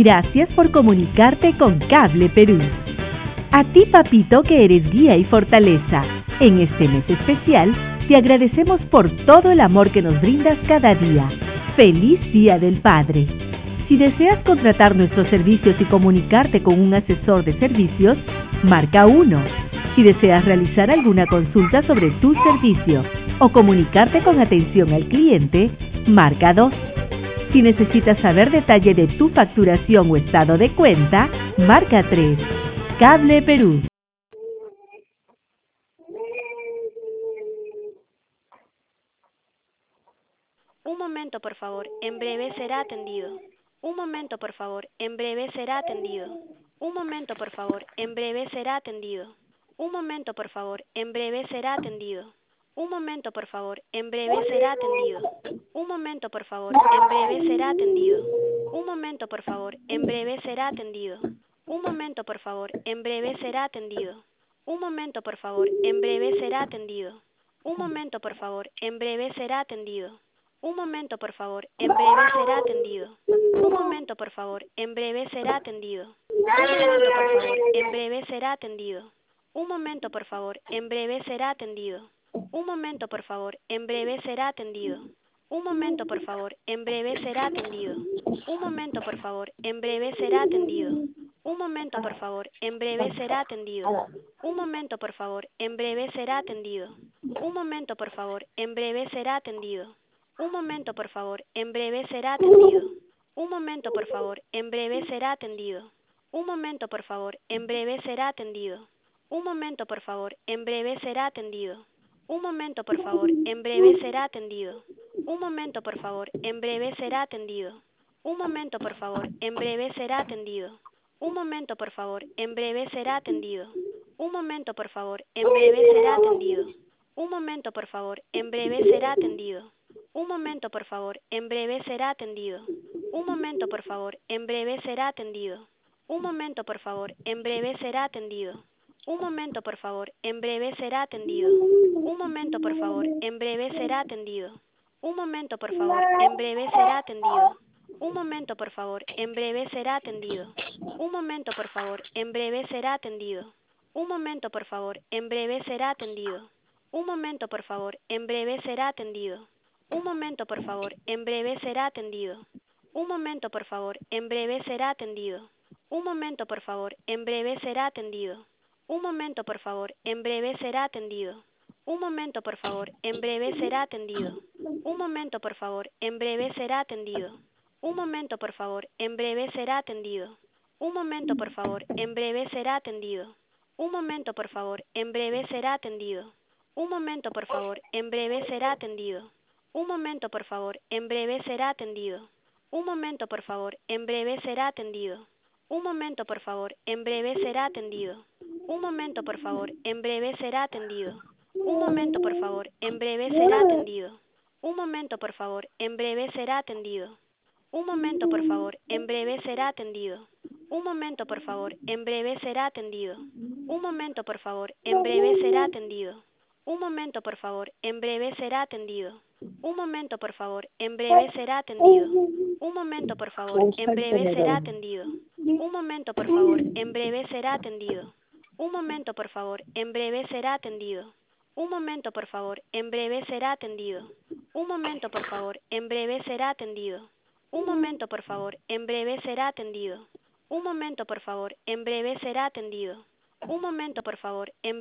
Gracias por comunicarte con Cable Perú. A ti, papito, que eres guía y fortaleza. En este mes especial, te agradecemos por todo el amor que nos brindas cada día. ¡Feliz Día del Padre! Si deseas contratar nuestros servicios y comunicarte con un asesor de servicios, marca 1. Si deseas realizar alguna consulta sobre tu servicio o comunicarte con atención al cliente, marca 2. Si necesitas saber detalle de tu facturación o estado de cuenta, marca 3. Cable Perú. Un momento, por favor. En breve será atendido. Un momento, por favor. En breve será atendido. Un momento, por favor. En breve será atendido. Un momento, por favor. En breve será atendido. Un momento, por favor. En breve será atendido. Un momento, por favor. En breve será atendido. Un momento, por favor. En breve será atendido. Un momento, por favor. En breve será atendido. Un momento, por favor. En breve será atendido. Un momento, por favor. En breve será atendido. Un momento, por favor. En breve será atendido. Un momento, por favor. En breve será atendido. Un momento, por favor. En breve será atendido. Un momento, por favor. En breve será atendido. Un momento, por favor. En breve será atendido. Un momento, por favor. En breve será atendido. Un momento, por favor. En breve será atendido. Un momento, por favor. En breve será atendido. Un momento, por favor. En breve será atendido. Un momento, por favor. En breve será atendido. Un momento, por favor. En breve será atendido. Un momento, por favor. En breve será atendido. Un momento, por favor. En breve será atendido. Un momento, por favor. En breve será atendido. Un momento, por favor. En breve será atendido. Un momento, por favor. En breve será atendido. Un momento, por favor. En breve será atendido. Un momento, por favor. En breve será atendido. Un momento, por favor. En breve será atendido. Un momento, por favor. En breve será atendido. Un momento, por favor. En breve será atendido. Un momento, por favor. En breve será atendido. Un momento, por favor. En breve será atendido. Un momento, por favor. En breve será atendido. Un momento, por favor. En breve será atendido. Un momento, por favor. En breve será atendido. Un momento, por favor. En breve será atendido. Un momento, por favor. En breve será atendido. Un momento, por favor. En breve será atendido. Un momento, por favor. En breve será atendido. Un momento, por favor. En breve será atendido. Un momento, por favor. En breve será atendido. Un momento, por favor. En breve será atendido. Un momento, por favor. En breve será atendido. Un momento, por favor. En breve será atendido. Un momento, por favor. En breve será atendido. Un momento, por favor. En breve será atendido. Un momento, por favor. En breve será atendido. Un momento, por favor. En breve será atendido. Un momento, por favor. En breve será atendido. Un momento, por favor. En breve será atendido. Un momento, por favor. En breve será atendido. Un momento, por favor. En breve será atendido. Un momento, por favor. En breve será atendido. Un momento, por favor. En breve será atendido. Un momento, por favor. En breve será atendido. Un momento, por favor. En breve será atendido. Un momento, por favor. En breve será atendido. Un momento, por favor. En breve será atendido. Un momento, por favor. En breve será atendido. Un momento, por favor. En breve será atendido. Un momento, por favor. En breve será atendido. Un momento, por favor. En breve será atendido. Un momento, por favor. En breve será atendido. Un momento, por favor. En breve será atendido. Un momento, por favor. En breve será atendido. Un momento, por favor. En breve será atendido. Un momento, por favor. En breve será atendido. Un momento, por favor. En